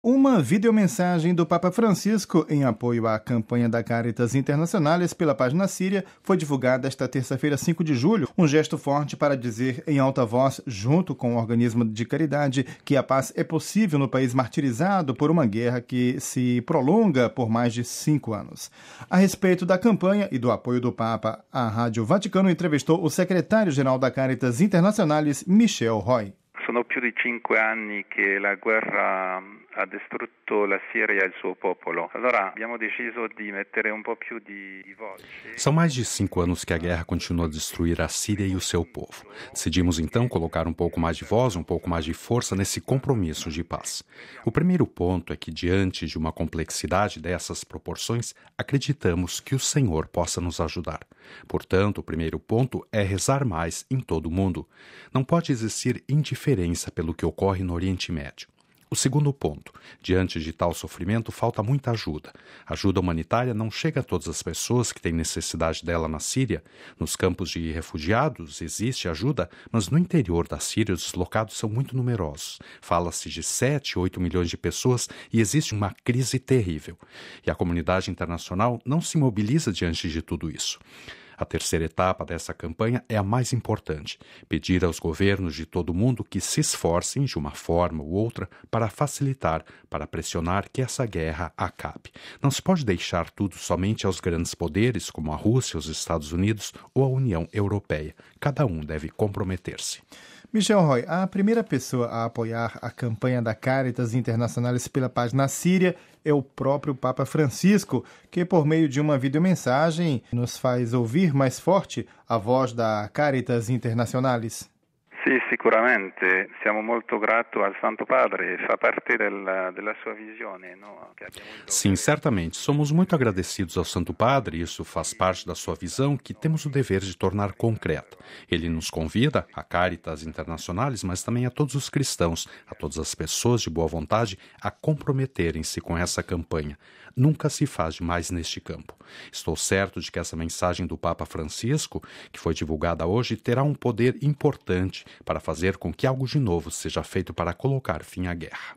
Uma videomensagem do Papa Francisco em apoio à campanha da Caritas Internacionales pela paz na Síria foi divulgada esta terça-feira, 5 de julho, um gesto forte para dizer em alta voz, junto com o organismo de caridade, que a paz é possível no país martirizado por uma guerra que se prolonga por mais de 5 anos. A respeito da campanha e do apoio do Papa, a Rádio Vaticano entrevistou o secretário-geral da Caritas Internacionales, Michel Roy. Sono più di 5 anni che la guerra ha distrutto la Siria e il suo popolo. Allora abbiamo deciso di mettere un po' più di voce. São mais de 5 anos que a guerra continua a destruir a Síria e o seu povo. Decidimos então colocar um pouco mais de voz, um pouco mais de força nesse compromisso de paz. O primeiro ponto é que, diante de uma complexidade dessas proporções, acreditamos que o Senhor possa nos ajudar. Portanto, o primeiro ponto é rezar mais em todo o mundo. Não pode existir indiferença pelo que ocorre no Oriente Médio. O segundo ponto, diante de tal sofrimento, falta muita ajuda. A ajuda humanitária não chega a todas as pessoas que têm necessidade dela na Síria. Nos campos de refugiados existe ajuda, mas no interior da Síria os deslocados são muito numerosos. Fala-se de 7, 8 milhões de pessoas e existe uma crise terrível. E a comunidade internacional não se mobiliza diante de tudo isso. A terceira etapa dessa campanha é a mais importante, pedir aos governos de todo o mundo que se esforcem de uma forma ou outra para facilitar, para pressionar que essa guerra acabe. Não se pode deixar tudo somente aos grandes poderes, como a Rússia, os Estados Unidos ou a União Europeia. Cada um deve comprometer-se. Michel Roy, a primeira pessoa a apoiar a campanha da Caritas Internacionales pela paz na Síria é o próprio Papa Francisco, que por meio de uma videomensagem nos faz ouvir mais forte a voz da Caritas Internacionales. Sì, sicuramente. Siamo molto grato al Santo Padre, fa parte della sua visione, no? Sim, certamente. Somos muito agradecidos ao Santo Padre, isso faz parte da sua visão que temos o dever de tornar concreta. Ele nos convida, a Caritas Internacionales, mas também a todos os cristãos, a todas as pessoas de boa vontade, a comprometerem-se com essa campanha. Nunca se faz demais neste campo. Estou certo de que essa mensagem do Papa Francisco, que foi divulgada hoje, terá um poder importante para fazer com que algo de novo seja feito para colocar fim à guerra.